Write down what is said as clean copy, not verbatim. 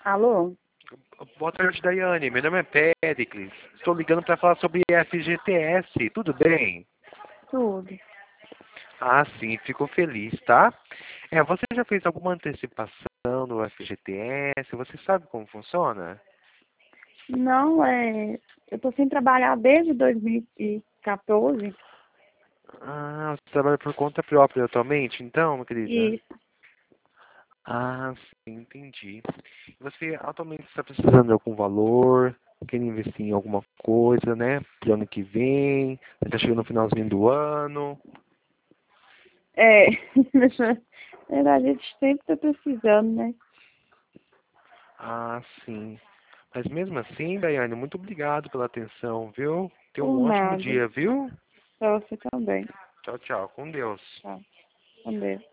Alô? Boa tarde, Daiane. Meu nome é Péricles. Estou ligando para falar sobre FGTS. Tudo bem? Tudo. Ah, sim, fico feliz, tá? Você já fez alguma antecipação no FGTS? Você sabe como funciona? Não, eu tô sem trabalhar desde 2014. Ah, você trabalha por conta própria atualmente, então, minha querida? Isso. Ah, sim, entendi. Você atualmente está precisando de algum valor? Quer investir em alguma coisa, né? Pro ano que vem? Está chegando no finalzinho do ano? É, na verdade, a gente sempre tá precisando, né? Ah, sim. Mas mesmo assim, Daiane, muito obrigado pela atenção, viu? Tenha Por um ótimo nada. dia, viu? Pra você também. Tchau, tchau. Com Deus. Tá. Com Deus.